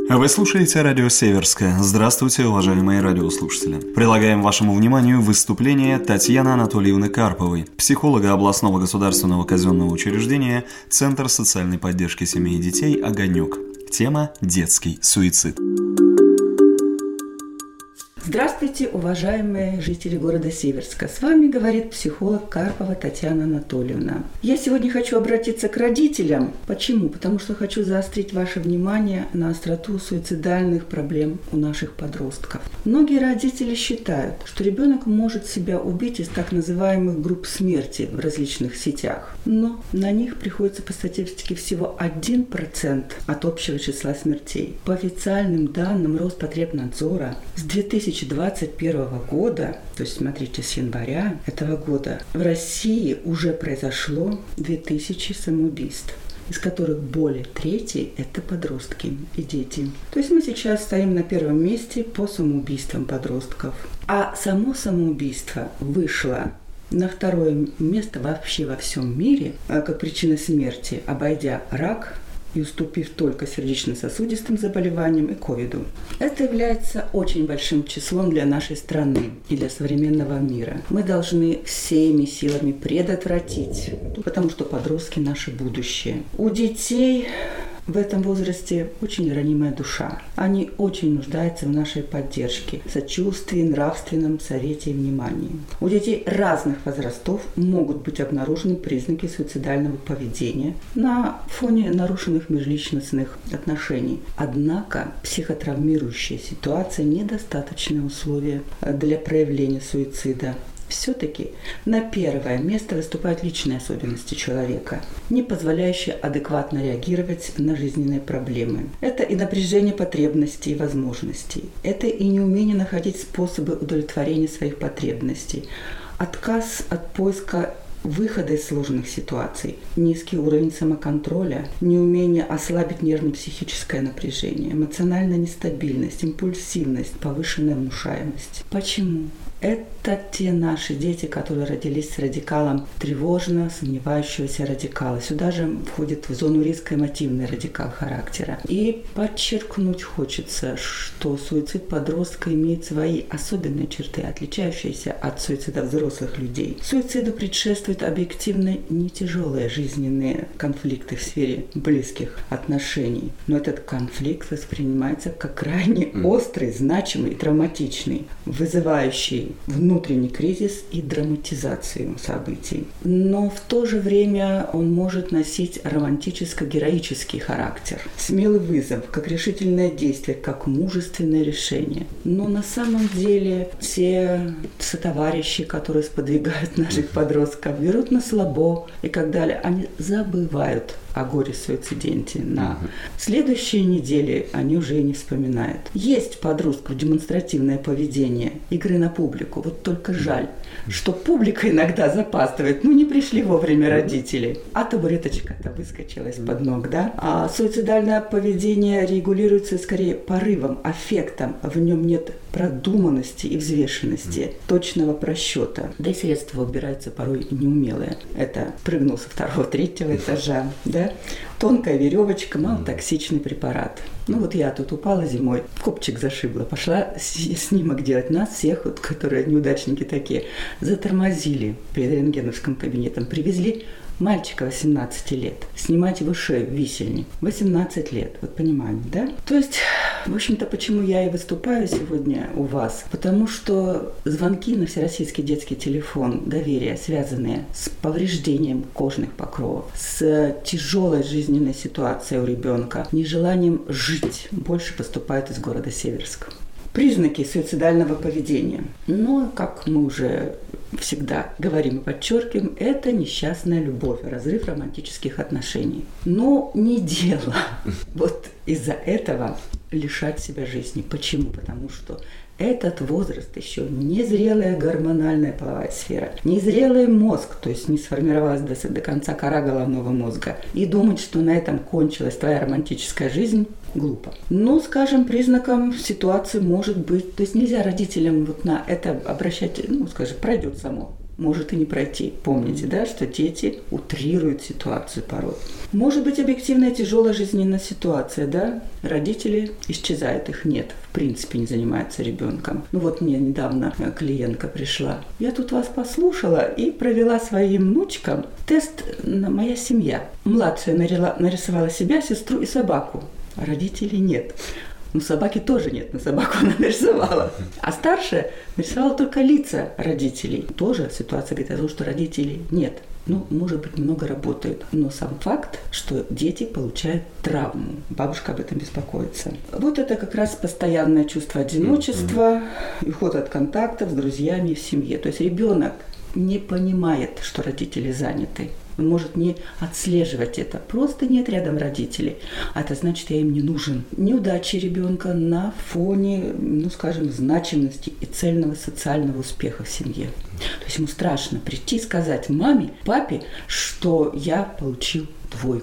Вы слушаете радио «Северское». Здравствуйте, уважаемые радиослушатели. Предлагаем вашему вниманию выступление Татьяны Анатольевны Карповой, психолога областного государственного казенного учреждения «Центр социальной поддержки семей и детей «Огонек». Тема «Детский суицид». Здравствуйте, уважаемые жители города Северска. С вами говорит психолог Карпова Татьяна Анатольевна. Я сегодня хочу обратиться к родителям. Почему? Потому что хочу заострить ваше внимание на остроту суицидальных проблем у наших подростков. Многие родители считают, что ребенок может себя убить из так называемых групп смерти в различных сетях. Но на них приходится по статистике всего 1% от общего числа смертей. По официальным данным Роспотребнадзора с 2021 года, то есть смотрите, с января этого года, в России уже произошло 2000 самоубийств, из которых более трети – это подростки и дети. То есть мы сейчас стоим на первом месте по самоубийствам подростков. А само самоубийство вышло на второе место вообще во всем мире как причина смерти, обойдя рак и уступив только сердечно-сосудистым заболеваниям и ковиду. Это является очень большим числом для нашей страны и для современного мира. Мы должны всеми силами предотвратить, потому что подростки – наше будущее. У детей в этом возрасте очень ранимая душа. Они очень нуждаются в нашей поддержке, сочувствии, нравственном совете и внимании. У детей разных возрастов могут быть обнаружены признаки суицидального поведения на фоне нарушенных межличностных отношений. Однако психотравмирующая ситуация – недостаточное условие для проявления суицида. Все-таки на первое место выступают личные особенности человека, не позволяющие адекватно реагировать на жизненные проблемы. Это и напряжение потребностей и возможностей. Это и неумение находить способы удовлетворения своих потребностей. Отказ от поиска выхода из сложных ситуаций, низкий уровень самоконтроля, неумение ослабить нервно-психическое напряжение, эмоциональная нестабильность, импульсивность, повышенная внушаемость. Почему? Это те наши дети, которые родились с радикалом тревожно сомневающегося радикала. Сюда же входит в зону риска эмотивный радикал характера. И подчеркнуть хочется, что суицид подростка имеет свои особенные черты, отличающиеся от суицида взрослых людей. Суициду предшествуют объективно не тяжелые жизненные конфликты в сфере близких отношений. Но этот конфликт воспринимается как крайне острый, значимый и травматичный, вызывающий внутренний кризис и драматизацию событий. Но в то же время он может носить романтическо-героический характер. Смелый вызов, как решительное действие, как мужественное решение. Но на самом деле те сотоварищи, которые сподвигают наших подростков, берут на слабо и так далее, они забывают о горе-суициденте. На следующей неделе они уже и не вспоминают. Есть подростков демонстративное поведение, игры на публику. Вот только жаль, что публика иногда запаздывает. Не пришли вовремя родители. А табуреточка-то выскочила из-под ног, да? А суицидальное поведение регулируется скорее порывом, аффектом. В нем нет продуманности и взвешенности, точного просчета. Да и средства убираются порой неумелые. Это прыгнул со 2-3 этажа, да? Тонкая веревочка, малотоксичный препарат. Вот я тут упала зимой, копчик зашибла, пошла снимок делать. Нас всех, которые неудачники такие, затормозили перед рентгеновским кабинетом, привезли мальчика 18 лет, снимать его шею, висельник, 18 лет, вот понимаете, да? То есть, в общем-то, почему я и выступаю сегодня у вас? Потому что звонки на всероссийский детский телефон доверия, связанные с повреждением кожных покровов, с тяжелой жизненной ситуацией у ребенка, нежеланием жить, больше поступают из города Северска. Признаки суицидального поведения. Как мы уже всегда говорим и подчеркиваем, это несчастная любовь, разрыв романтических отношений. Но не дело вот из-за этого лишать себя жизни. Почему? Потому что этот возраст еще незрелая гормональная половая сфера, незрелый мозг, то есть не сформировалась до конца кора головного мозга. И думать, что на этом кончилась твоя романтическая жизнь, глупо. Скажем, признаком ситуации может быть, то есть нельзя родителям вот на это обращать, пройдет само. может и не пройти. Помните, да, что дети утрируют ситуацию порой. Может быть, объективная тяжелая жизненная ситуация, да? Родители исчезают, их нет, в принципе не занимаются ребенком. Ну вот мне недавно клиентка пришла. Я тут вас послушала и провела своим внучкам тест на «Моя семья». Младшая нарисовала себя, сестру и собаку, а родителей нет. Ну, собаки тоже нет, но собаку она нарисовала. А старшая нарисовала только лица родителей. Тоже ситуация говорит о том, что родителей нет. Ну, может быть, много работают. Но сам факт, что дети получают травму. Бабушка об этом беспокоится. Вот это как раз постоянное чувство одиночества, уход от контактов с друзьями в семье. То есть ребенок не понимает, что родители заняты. Он может не отслеживать это. Просто нет рядом родителей. А это значит, я им не нужен. Неудачи ребенка на фоне, ну, скажем, значимости и цельного социального успеха в семье. То есть ему страшно прийти и сказать маме, папе, что я получил 2,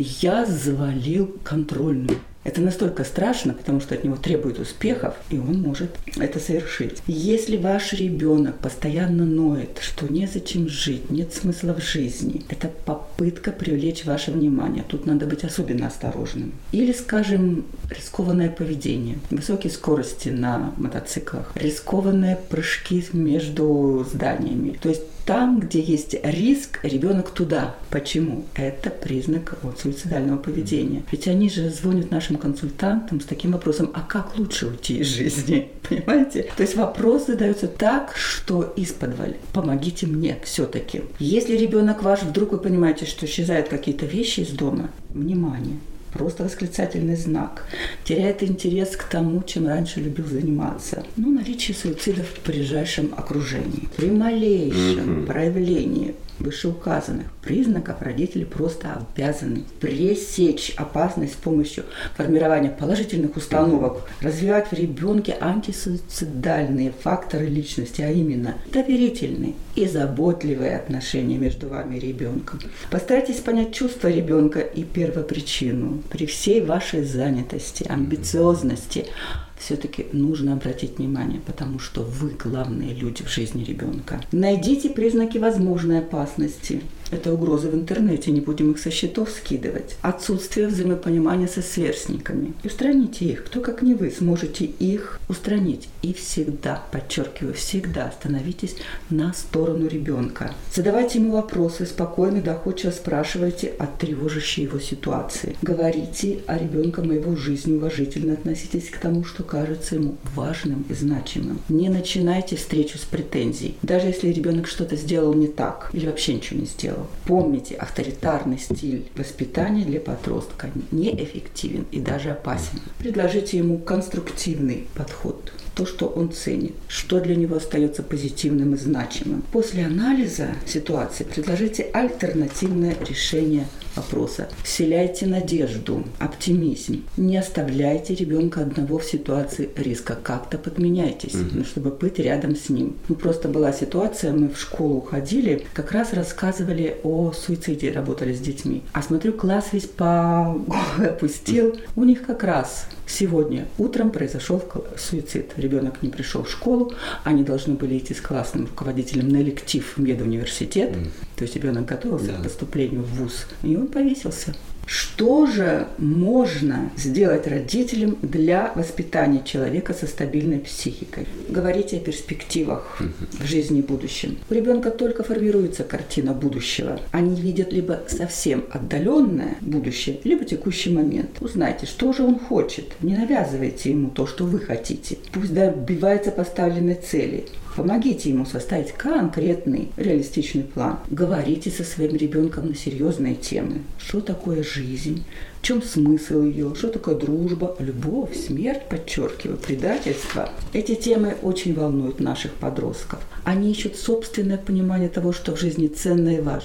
я завалил контрольную. Это настолько страшно, потому что от него требуют успехов, и он может это совершить. Если ваш ребенок постоянно ноет, что незачем жить, нет смысла в жизни, это попытка привлечь ваше внимание. Тут надо быть особенно осторожным. Или, скажем, рискованное поведение, высокие скорости на мотоциклах, рискованные прыжки между зданиями. То есть там, где есть риск, ребенок туда. Почему? Это признак суицидального поведения. Ведь они же звонят нашим консультантам с таким вопросом: а как лучше уйти из жизни? Понимаете? То есть вопрос задается так, что исподволь. Помогите мне все-таки. Если ребенок ваш, вдруг вы понимаете, что исчезают какие-то вещи из дома, внимание. Просто восклицательный знак. Теряет интерес к тому, чем раньше любил заниматься. Ну, наличие суицидов в ближайшем окружении. При малейшем проявлении вышеуказанных признаков родители просто обязаны пресечь опасность с помощью формирования положительных установок, развивать в ребенке антисуицидальные факторы личности, а именно доверительные и заботливые отношения между вами и ребенком. Постарайтесь понять чувства ребенка и первопричину. При всей вашей занятости, амбициозности все-таки нужно обратить внимание, потому что вы главные люди в жизни ребенка. Найдите признаки возможной опасности. Это угрозы в интернете, не будем их со счетов скидывать. Отсутствие взаимопонимания со сверстниками. И устраните их. Кто, как не вы, сможете их устранить. И всегда, подчеркиваю, всегда становитесь на сторону ребенка. Задавайте ему вопросы, спокойно, доходчиво спрашивайте о тревожащей его ситуации. Говорите о ребенке его жизни, уважительно относитесь к тому, что кажется ему важным и значимым. Не начинайте встречу с претензией. Даже если ребенок что-то сделал не так или вообще ничего не сделал. Помните, авторитарный стиль воспитания для подростка неэффективен и даже опасен. Предложите ему конструктивный подход. То, что он ценит, что для него остается позитивным и значимым. После анализа ситуации предложите альтернативное решение вопроса. Вселяйте надежду, оптимизм. Не оставляйте ребенка одного в ситуации риска. Как-то подменяйтесь, чтобы быть рядом с ним. Ну, просто была ситуация, мы в школу ходили, как раз рассказывали о суициде, работали с детьми. А смотрю, класс весь по голове опустил. У них как раз сегодня утром произошел суицид. Ребенок не пришел в школу, они должны были идти с классным руководителем на электив в медуниверситет. То есть ребенок готовился к поступлению в вуз, и он повесился. Что же можно сделать родителям для воспитания человека со стабильной психикой? Говорите о перспективах в жизни и будущем. У ребенка только формируется картина будущего. Они видят либо совсем отдаленное будущее, либо текущий момент. Узнайте, что же он хочет. Не навязывайте ему то, что вы хотите. Пусть добивается поставленной цели. Помогите ему составить конкретный, реалистичный план. Говорите со своим ребенком на серьезные темы. Что такое жизнь? В чем смысл ее? Что такое дружба? Любовь, смерть, подчеркиваю, предательство. Эти темы очень волнуют наших подростков. Они ищут собственное понимание того, что в жизни ценно и важно.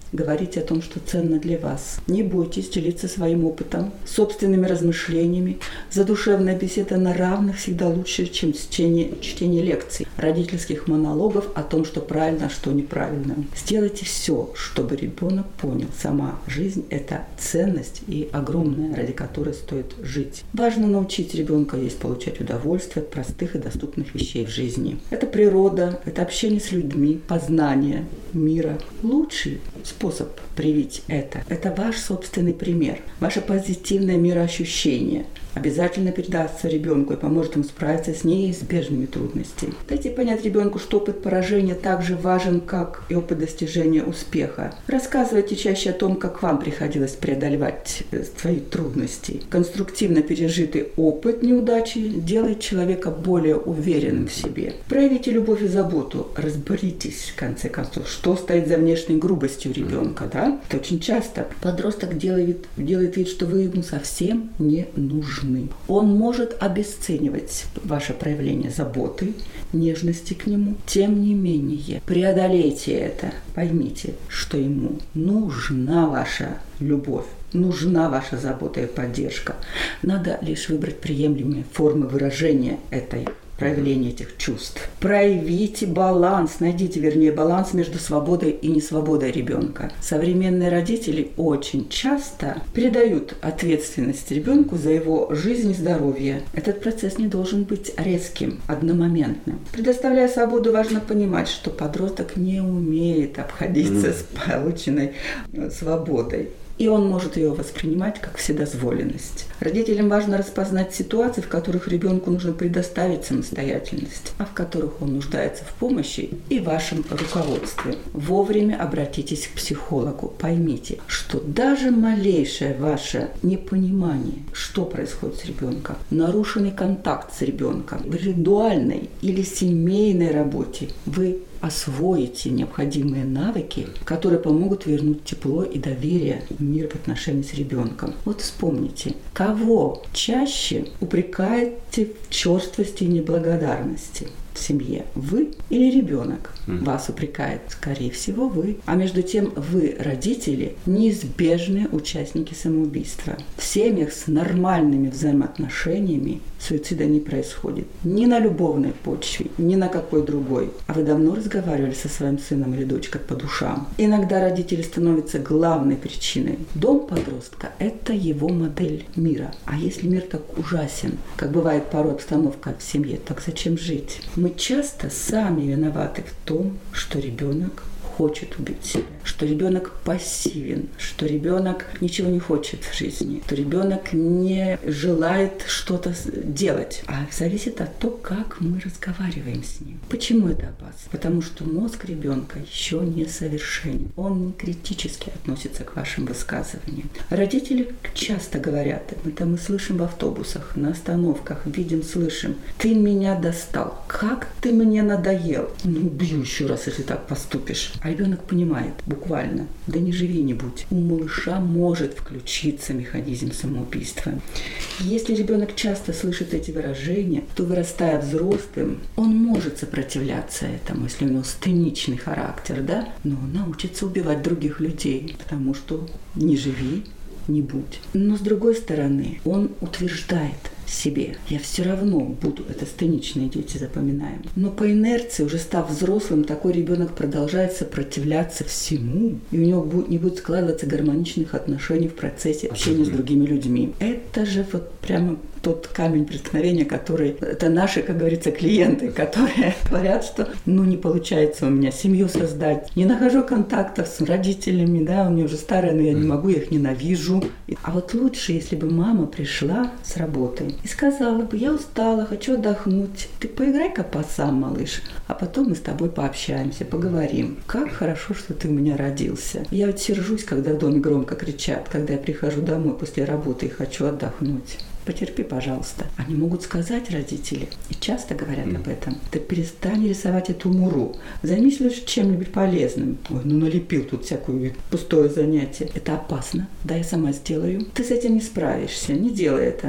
говорите о том, что ценно для вас. Не бойтесь делиться своим опытом, собственными размышлениями. Задушевная беседа на равных всегда лучше, чем чтение лекций, родительских монологов о том, что правильно, а что неправильно. Сделайте все, чтобы ребенок понял, сама жизнь – это ценность и огромная, ради которой стоит жить. Важно научить ребенка есть, получать удовольствие от простых и доступных вещей в жизни. Это природа, это общение с людьми, познание мира. Лучший способ привить это – это ваш собственный пример, ваше позитивное мироощущение. Обязательно передастся ребенку и поможет ему справиться с неизбежными трудностями. Дайте понять ребенку, что опыт поражения так же важен, как и опыт достижения успеха. Рассказывайте чаще о том, как вам приходилось преодолевать свои трудности. Конструктивно пережитый опыт неудачи делает человека более уверенным в себе. Проявите любовь и заботу. Разберитесь, в конце концов, что стоит за внешней грубостью ребенка. Да? Это очень часто подросток делает вид, что вы ему совсем не нужны. Он может обесценивать ваше проявление заботы, нежности к нему. Тем не менее, преодолейте это. Поймите, что ему нужна ваша любовь, нужна ваша забота и поддержка. Надо лишь выбрать приемлемые формы выражения проявления этих чувств. Проявите баланс, найдите, баланс между свободой и несвободой ребенка. Современные родители очень часто передают ответственность ребенку за его жизнь и здоровье. Этот процесс не должен быть резким, одномоментным. Предоставляя свободу, важно понимать, что подросток не умеет обходиться с полученной свободой. И он может ее воспринимать как вседозволенность. Родителям важно распознать ситуации, в которых ребенку нужно предоставить самостоятельность, а в которых он нуждается в помощи и вашем руководстве. Вовремя обратитесь к психологу. Поймите, что даже малейшее ваше непонимание, что происходит с ребенком, нарушенный контакт с ребенком, в индивидуальной или семейной работе, вы освоите необходимые навыки, которые помогут вернуть тепло и доверие в мир в отношении с ребенком. Вот вспомните, кого чаще упрекаете в черствости и неблагодарности в семье? Вы или ребенок? Вас упрекает, скорее всего, вы. А между тем, вы, родители, неизбежные участники самоубийства. В семьях с нормальными взаимоотношениями суицида не происходит. Ни на любовной почве, ни на какой другой. А вы давно разговаривали со своим сыном или дочкой по душам? Иногда родители становятся главной причиной. Дом подростка – это его модель мира. А если мир так ужасен, как бывает порой обстановка в семье, так зачем жить? Мы часто сами виноваты в том, что ребенок хочет убить себя, что ребенок пассивен, что ребенок ничего не хочет в жизни, что ребенок не желает что-то делать. А зависит от того, как мы разговариваем с ним. Почему это опасно? Потому что мозг ребенка еще не совершенен. Он не критически относится к вашим высказываниям. Родители часто говорят, это мы слышим в автобусах, на остановках, видим, слышим: «Ты меня достал, как ты мне надоел». Ну, убью еще раз, если так поступишь. А ребенок понимает, буквально, да не живи, не будь. У малыша может включиться механизм самоубийства. Если ребенок часто слышит эти выражения, то, вырастая взрослым, он может сопротивляться этому, если у него стеничный характер, да? Но он научится убивать других людей, потому что не живи, не будь. Но с другой стороны, он утверждает себе: я все равно буду, это стеничные дети, запоминаем. Но по инерции, уже став взрослым, такой ребенок продолжает сопротивляться всему, и у него не будет складываться гармоничных отношений в процессе общения с другими людьми. Это же вот прямо тот камень преткновения, который, это наши, как говорится, клиенты, которые говорят, что не получается у меня семью создать, не нахожу контактов с родителями, да, у меня уже старые, но я не могу, я их ненавижу. А вот лучше, если бы мама пришла с работы и сказала бы: я устала, хочу отдохнуть, ты поиграй-ка пасам, малыш, а потом мы с тобой пообщаемся, поговорим. Как хорошо, что ты у меня родился. Я вот сержусь, когда в доме громко кричат, когда я прихожу домой после работы и хочу отдохнуть. Потерпи, пожалуйста. Они могут сказать, родители, и часто говорят об этом: ты перестань рисовать эту муру, займись лишь чем-нибудь полезным. Ой, налепил тут всякое пустое занятие. Это опасно. Да, я сама сделаю. Ты с этим не справишься, не делай это.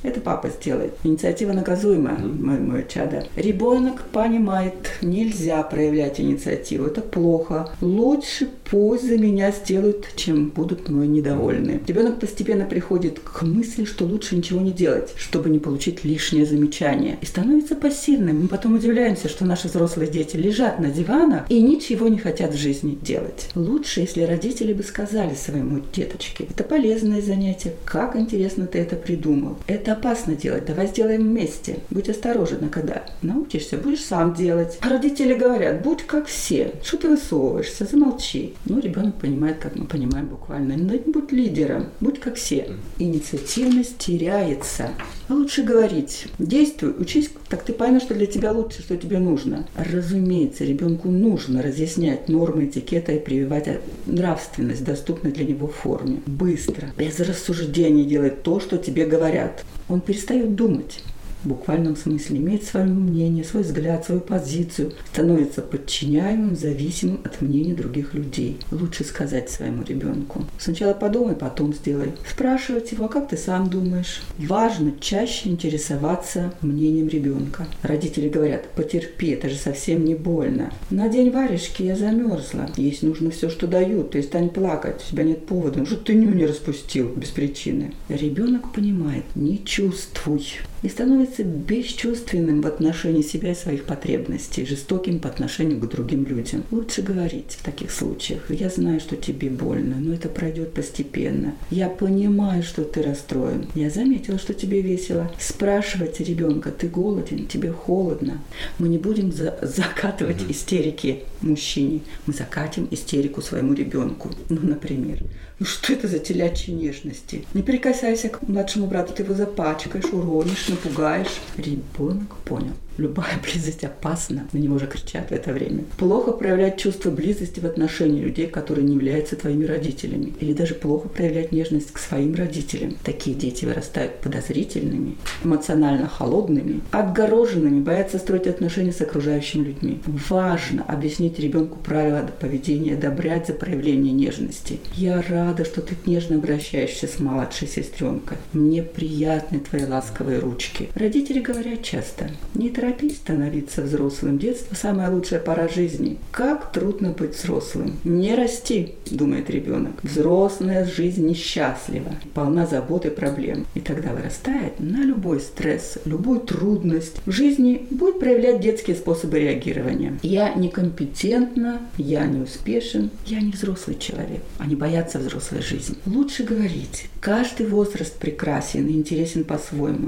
Это папа сделает. Инициатива наказуема, мое чадо. Ребенок понимает, нельзя проявлять инициативу. Это плохо. Лучше пусть за меня сделают, чем будут мной недовольны. Ребенок постепенно приходит к мысли, что лучше ничего не делать, чтобы не получить лишнее замечание. И становится пассивным. Мы потом удивляемся, что наши взрослые дети лежат на диванах и ничего не хотят в жизни делать. Лучше, если родители бы сказали своему деточке: это полезное занятие, как интересно ты это придумал. Это опасно делать, давай сделаем вместе. Будь осторожен, когда научишься, будешь сам делать. А родители говорят: будь как все, что ты высовываешься, замолчи. Ну, ребенок понимает, как мы понимаем буквально: будь лидером, будь как все. Инициативность теряется. А лучше говорить: действуй, учись, так ты поймешь, что для тебя лучше, что тебе нужно. Разумеется, ребенку нужно разъяснять нормы этикета и прививать нравственность в доступной для него форме. Быстро, без рассуждений делать то, что тебе говорят. Он перестает думать. В буквальном смысле имеет свое мнение, свой взгляд, свою позицию, становится подчиняемым, зависимым от мнения других людей. Лучше сказать своему ребенку: сначала подумай, потом сделай. Спрашивать его: а как ты сам думаешь? Важно чаще интересоваться мнением ребенка. Родители говорят: потерпи, это же совсем не больно. Надень варежки, я замерзла. Есть нужно все, что дают, перестань плакать, у тебя нет повода. Ну что ты нюни распустил без причины? Ребенок понимает: не чувствуй. И становится бесчувственным в отношении себя и своих потребностей, жестоким по отношению к другим людям. Лучше говорить в таких случаях: я знаю, что тебе больно, но это пройдет постепенно. Я понимаю, что ты расстроен. Я заметила, что тебе весело. Спрашивать ребенка: ты голоден, тебе холодно. Мы не будем закатывать истерики мужчине. Мы закатим истерику своему ребенку. Ну, например: ну что это за телячьи нежности? Не прикасайся к младшему брату, ты его запачкаешь, уронишь, напугаешь. Ребенок понял. Любая близость опасна. На него же кричат в это время. Плохо проявлять чувство близости в отношении людей, которые не являются твоими родителями. Или даже плохо проявлять нежность к своим родителям. Такие дети вырастают подозрительными, эмоционально холодными, отгороженными, боятся строить отношения с окружающими людьми. Важно объяснить ребенку правила поведения, одобрять за проявление нежности. Я рада, что ты нежно обращаешься с младшей сестренкой. Мне приятны твои ласковые ручки. Родители говорят часто: не торопись становиться взрослым. Детство – самая лучшая пора жизни. Как трудно быть взрослым. Не расти, думает ребенок. Взрослая жизнь несчастлива, полна забот и проблем. И тогда вырастает на любой стресс, любую трудность в жизни будет проявлять детские способы реагирования. Я некомпетентна, я не успешен, я не взрослый человек. Они боятся взрослой жизни. Лучше говорить: каждый возраст прекрасен и интересен по-своему.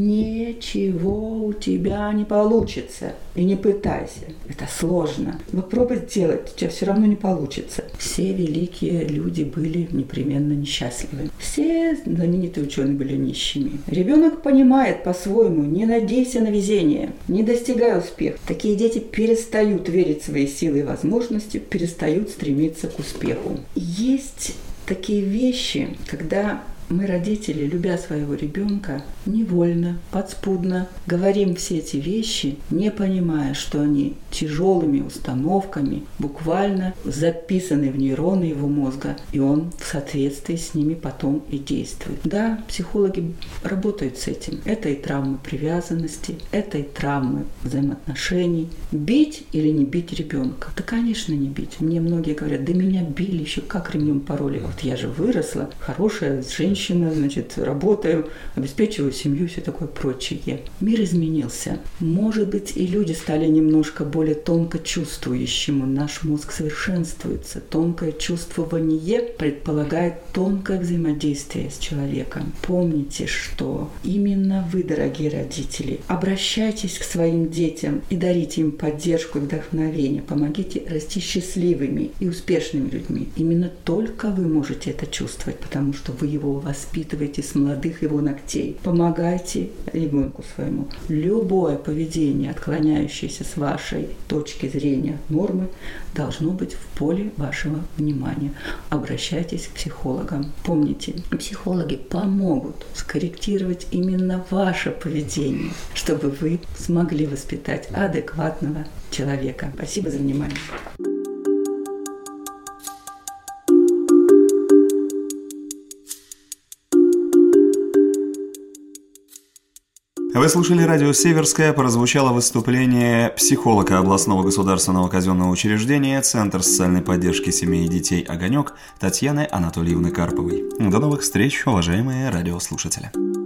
Ничего у тебя не получится. И не пытайся. Это сложно. Попробуй сделать, у тебя все равно не получится. Все великие люди были непременно несчастливы. Все знаменитые ученые были нищими. Ребенок понимает по-своему: не надейся на везение, не достигай успеха. Такие дети перестают верить в свои силы и возможности, перестают стремиться к успеху. Есть такие вещи, когда мы, родители, любя своего ребенка, невольно, подспудно говорим все эти вещи, не понимая, что они тяжелыми установками буквально записаны в нейроны его мозга, и он в соответствии с ними потом и действует. Да, психологи работают с этим. Это и травмы привязанности, это и травмы взаимоотношений. Бить или не бить ребенка? Да, конечно, не бить. Мне многие говорят: да меня били еще как ремнем пороли. Вот я же выросла, хорошая женщина, значит, работаю, обеспечиваю семью, все такое прочее. Мир изменился. Может быть, и люди стали немножко более тонко чувствующими. Наш мозг совершенствуется. Тонкое чувствование предполагает тонкое взаимодействие с человеком. Помните, что именно вы, дорогие родители, обращайтесь к своим детям и дарите им поддержку и вдохновение. Помогите расти счастливыми и успешными людьми. Именно только вы можете это чувствовать, потому что вы его воспитываете с молодых его ногтей. Помогайте ребенку своему. Любое поведение, отклоняющееся с вашей точки зрения нормы, должно быть в поле вашего внимания. Обращайтесь к психологам. Помните, психологи помогут скорректировать именно ваше поведение, чтобы вы смогли воспитать адекватного человека. Спасибо за внимание. Вы слушали радио «Северская», прозвучало выступление психолога областного государственного казенного учреждения Центр социальной поддержки семей и детей «Огонек» Татьяны Анатольевны Карповой. До новых встреч, уважаемые радиослушатели.